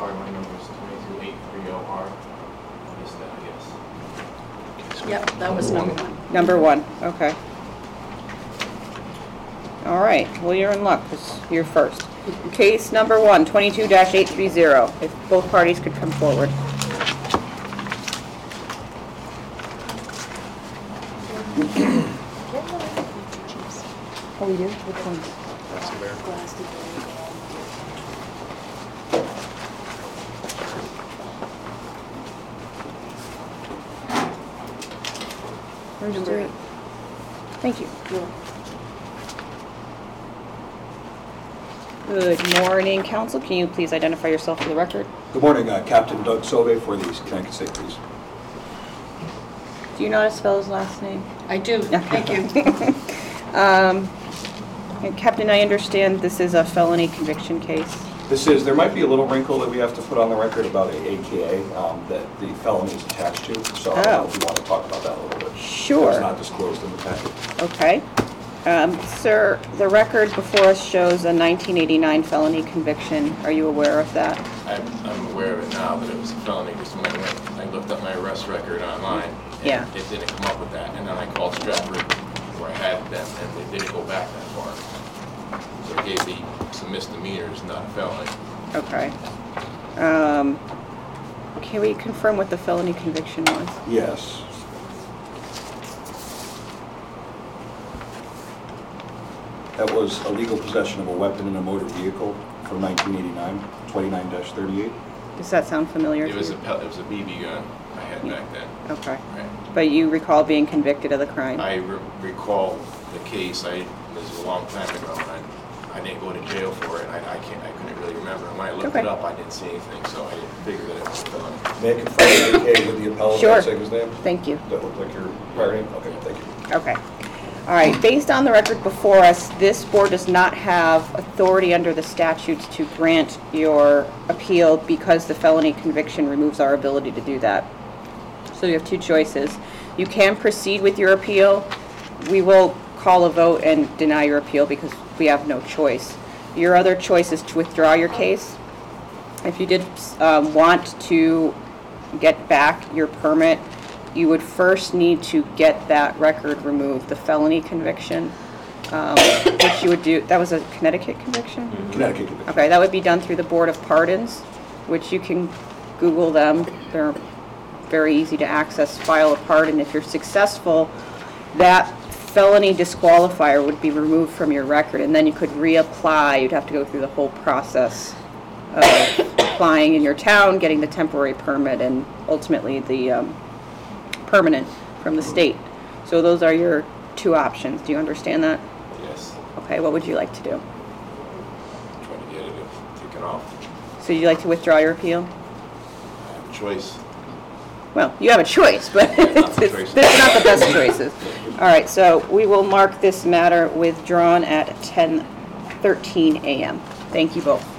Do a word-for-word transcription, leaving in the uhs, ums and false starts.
sorry, my number is twenty-two eight thirty R. I missed that, I guess. Yep, that was number one. Number one, okay. All right, well, you're in luck, because you're first. Case number one, twenty-two dash eight three zero. If both parties could come forward. Oh, we do? Which one? That's the bear. Where's Number eight. Thank you. Good morning, council. Can you please identify yourself for the record? Good morning, uh, Captain Doug Sove for the Connecticut State Police. Do you know how to spell his last name? I do, thank you. um, and Captain, I understand this is a felony conviction case. This is, there might be a little wrinkle that we have to put on the record about a A K A um, that the felony is attached to, so I don't know if you want to talk about that a little bit. Sure. It's not disclosed in the packet. Okay. Um, sir, the record before us shows a nineteen eighty-nine felony conviction. Are you aware of that? I'm, I'm aware of it now, that it was a felony, because when I went, I looked up my arrest record online, and Yeah. it didn't come up with that, and then I called Stratford, where I had them, and they didn't go back that far. So it gave me some misdemeanors, not a felony. Okay. Um, can we confirm what the felony conviction was? Yes. That was illegal possession of a weapon in a motor vehicle from nineteen eighty-nine, twenty-nine dash thirty-eight. Does that sound familiar It to was a you? pel- it was a B B gun I had back then. Okay. Right. But you recall being convicted of the crime? I re- recall the case. I it was a long time ago, and I, I didn't go to jail for it. I, I can't. I couldn't really remember. And when I looked Okay. it up, I didn't see anything, so I didn't figure that it was a felony. May I confirm the A K A with the appellant? Sure. Saying his name? Thank you. Does that look like your prior name? Okay, thank you. Okay. All right, based on the record before us, this board does not have authority under the statutes to grant your appeal because the felony conviction removes our ability to do that. So you have two choices. You can proceed with your appeal. We will call a vote and deny your appeal because we have no choice. Your other choice is to withdraw your case. If you did um, want to get back your permit, you would first need to get that record removed, the felony conviction, um, which you would do. That was a Connecticut conviction? Mm-hmm. Connecticut conviction. Okay, that would be done through the Board of Pardons, which you can Google them. They're very easy to access. File a pardon. If you're successful, that felony disqualifier would be removed from your record, and then you could reapply. You'd have to go through the whole process of applying in your town, getting the temporary permit, and ultimately the um, permanent from the state. So those are your two options. Do you understand that? Yes. Okay, what would you like to do? Trying to get it taken off. So you'd like to withdraw your appeal? I have a choice. Well, you have a choice, but it's, it's, it's not the best choices. All right, so we will mark this matter withdrawn at ten thirteen a m Thank you both.